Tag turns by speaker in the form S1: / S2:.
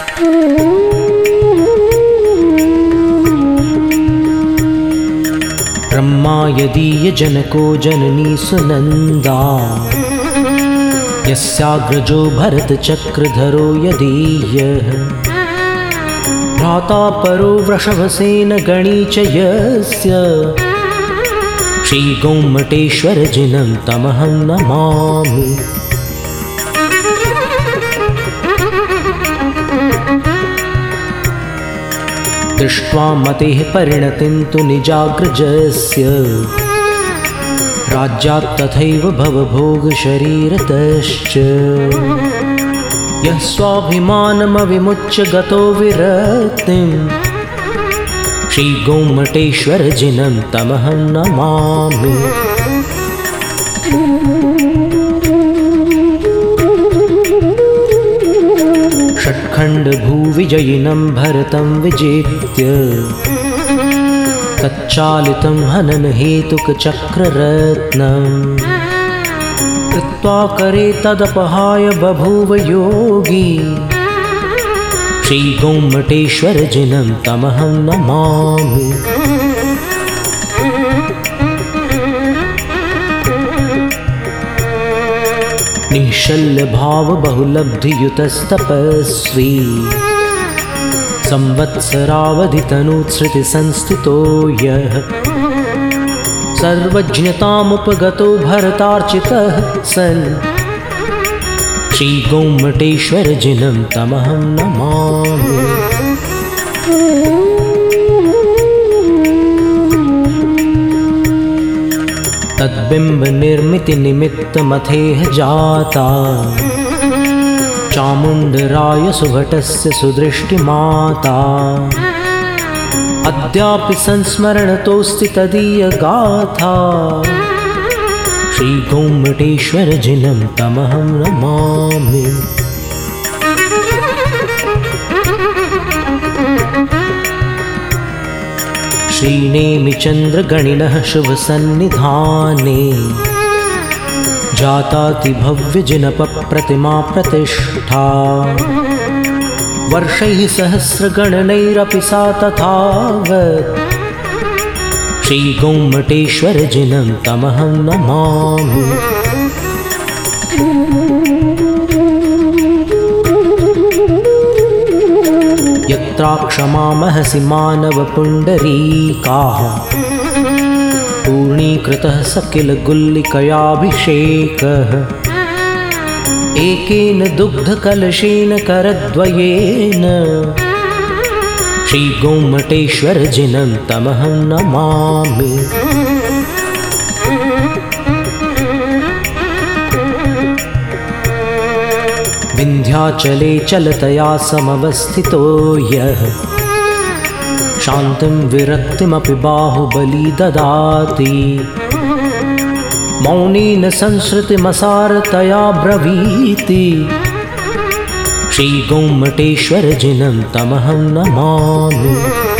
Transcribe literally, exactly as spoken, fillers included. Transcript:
S1: ब्रह्मा यदीय जनको जननी सुनंदा, यस्याग्रजो भरतचक्रधरो यदीयः, भ्राता परो वृषभसेन गणी च यस्य, श्रीगोमटेश्वरजिनं तमहं नमामि। दृष्ट्वा मतेः परिणतिं तु निजाग्रजस्य, राज्यात् तथैव भवभोगशरीरतश्च, यः स्वाभिमानमविमुच्य गतो विरक्तिं, श्रीगोमटेश्वरजिनं तमहं नमामि। षट्खण्डभूविजयिनं भरतं विजेत्य, तच्चालितं हननहेतुकचक्ररत्नं, कृत्वा करे तदपहाय बभूव योगी, श्रीगोमटेश्वरजिनं तमहं नमामि। निःशल्यभाव बहुलब्धियुतस्तपस्वी, संवत्सरावधितनुश्रुतिसंस्थितो यः, सर्वज्ञतामुपगतो भरतार्चितः सन्, श्रीगोमटेश्वरजिनं तमहं नमामि। तद्बिम्बनिर्मितिनिमित्तमथेह जाता, चामुण्डराय सुभटस्य सुदृष्टिमाता, अद्यापि संस्मरणतोऽस्ति तदीयगाथा, श्रीगोमटेश्वरजिनं तमहं नमामि। श्रीनेमिचन्द्रगणिनः शुभसन्निधाने, जातातिभव्यजिनपप्रतिमा प्रतिष्ठा, वर्षैः सहस्रगणनैरपि सा तथावत्, श्रीगोमटेश्वरजिनं तमहं नमामि। यत्राक्षमामहसि मानवपुण्डरीकाः, पूर्णीकृतः स किल गुल्लिकयाभिषेकः, एकेन दुग्धकलशेन करद्वयेन, श्रीगोमटेश्वरजिनं तमहं नमामि। विन्ध्याचले चलतया समवस्थितो यः, शान्तिं विरक्तिमपि बाहुबली ददाति, मौनेन संसृतिमसारतया ब्रवीति, श्रीगोमटेश्वरजिनं तमहं नमामि।